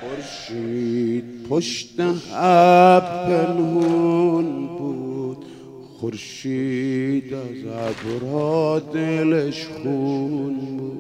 خورشید پشت ابر پنهون بود، خورشید از ابرها دلش خون بود.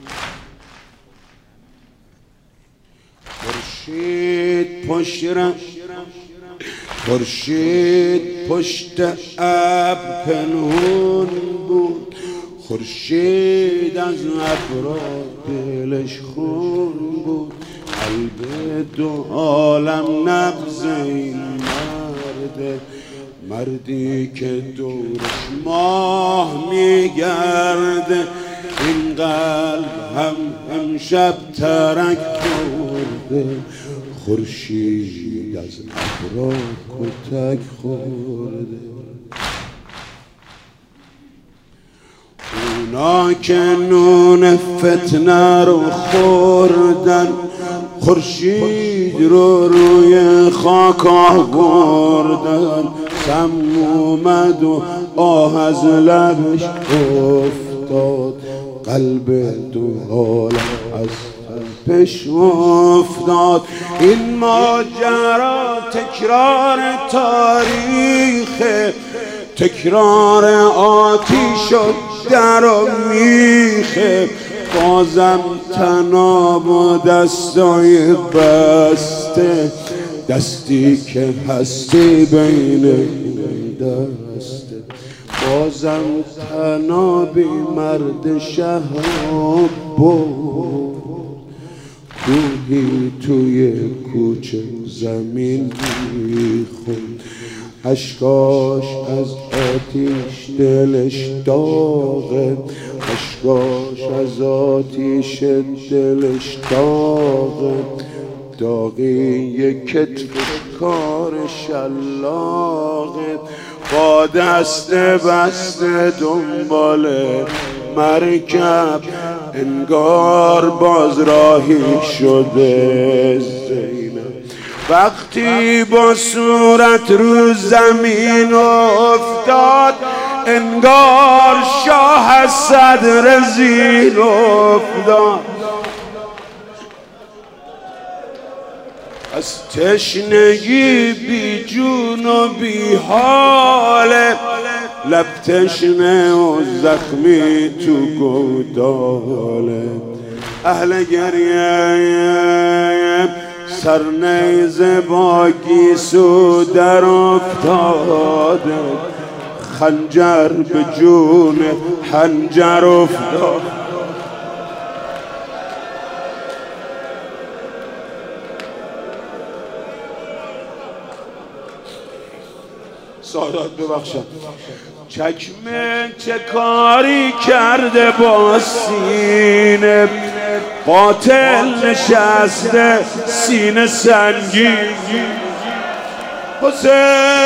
خورشید پشت ابر پنهون بود، خورشید از ابرها دلش خون بود. قلب دو عالم نبض این مرده، مردی که دورش ماه میگرده. این قلب هم امشب ترک خورده، خورشید از ابرها کتک خورده. اونا که نون فتنه رو خوردن، خورشید رو روی خاک آوردن. سم اومد و آه از لبش افتاد، قلب دو عالم از تپش افتاد. این ماجرا تکرار تاریخه، تکرار آتیش و در و میخه. بازم تناب و دستای بسته، دستی که هستی بین دسته. بازم تنابی مرد شهر بود، کوهی توی کوچه زمین میخوند. اشکاش از آتیش دلش داغه، اشکاش از آتیش دلش داغه. داغی کتفش کار شلاقه، با دست بسته دنبال مرکب. انگار باز راهی شده زینب، وقتی با صورت رو زمین افتاد. انگار شاه از صدر زیر افتاد. از تشنگی بی جون و بی حاله، لب تشنه و زخمی تو گوداله. اهل گریه سرنیزه با گیسو در افتاده، خنجر به جون حنجر افتاد. سادات ببخشم. چکمه چه کاری کرده با سینه، قاتل نشسته سینه سنگین. حسین